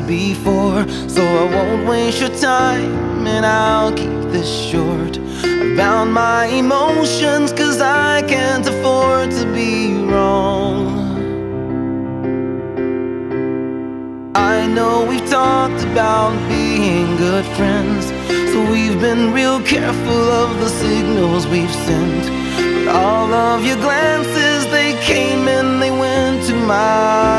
before, so I won't waste your time, and I'll keep this short. I found my emotions, 'cause I can't afford to be wrong. I know we've talked about being good friends, so we've been real careful of the signals we've sent. But all of your glances, they came and they went to my